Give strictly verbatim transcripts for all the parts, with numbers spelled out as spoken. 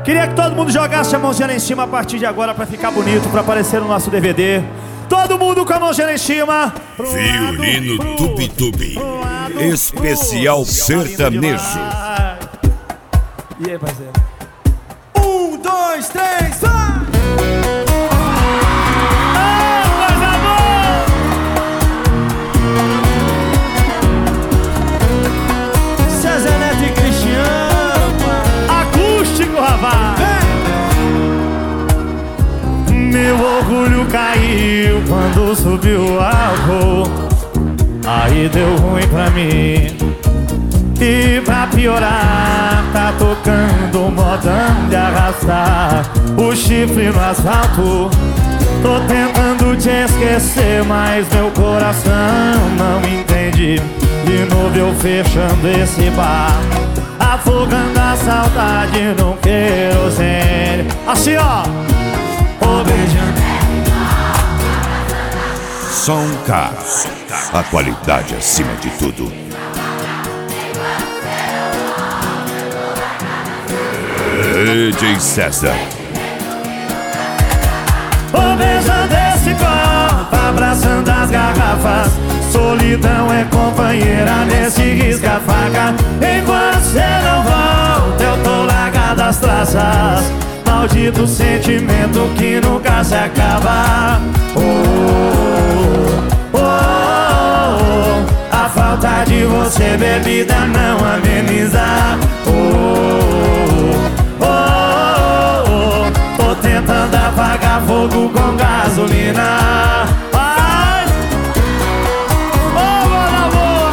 Queria que todo mundo jogasse a mãozinha lá em cima a partir de agora pra ficar bonito, pra aparecer no nosso D V D. Todo mundo com a mãozinha lá em cima. Violino Tubi-Tubi, especial sertanejo. E aí, parceiro? Um, dois, três, vai! Meu orgulho caiu quando subiu o álcool. Aí deu ruim pra mim. E pra piorar, tá tocando modão de arrastar o chifre no asfalto. Tô tentando te esquecer, mas meu coração não entende. De novo eu fechando esse bar, afogando a saudade no querosene. Assim ó, ô beijando. Som K, a qualidade acima de tudo. D J César. Ô beijando esse copo, abraçando as garrafas. Solidão é companheira nesse risca-faca. Enquanto cê não volta, eu tô largado as traças. Maldito sentimento que nunca se acaba. Oh, oh, oh, oh. A falta de você, bebida, não ameniza. Oh, oh, oh, oh. Tô tentando apagar fogo com gasolina. Ai, oh, boa, boa.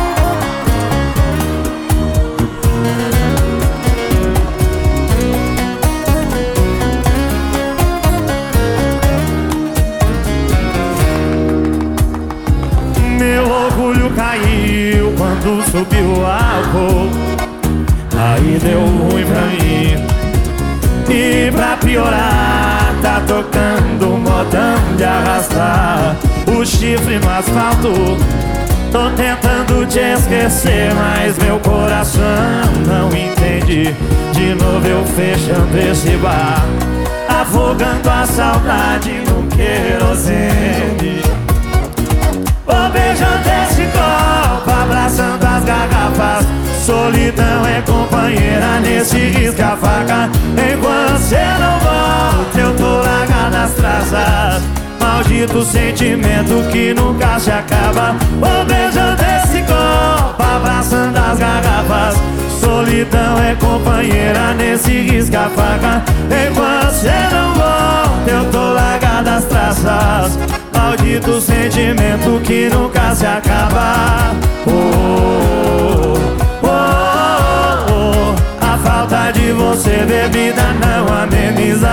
Meu orgulho caiu quando subiu o álcool. Aí deu ruim pra mim. E pra piorar, tá tocando modão de arrastar o chifre no asfalto. Tô tentando te esquecer, mas meu coração não entende. De novo eu fechando esse bar, afogando a saudade no querosene. Ô beijando esse copo, abraçando as garrafas. Solidão é companheira nesse risca-faca. Enquanto cê não volta, eu tô largado nas traças. Maldito sentimento que nunca se acaba. Ô beijando esse copo, abraçando as garrafas. Solidão é companheira nesse risca-faca. Enquanto cê não volta, eu tô largado nas traças. Maldito sentimento que nunca se acaba. Oh, oh, oh, oh. A falta de você, bebida, não ameniza.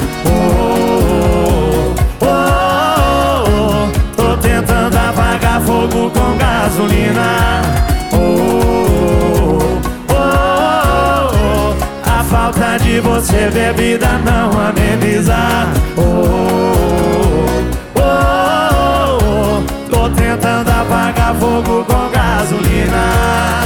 Oh, oh, oh, oh. Tô tentando apagar fogo com gasolina. Oh, oh, oh, oh. A falta de você, bebida, não ameniza. Oh, oh, oh. Tô tentando apagar fogo com gasolina.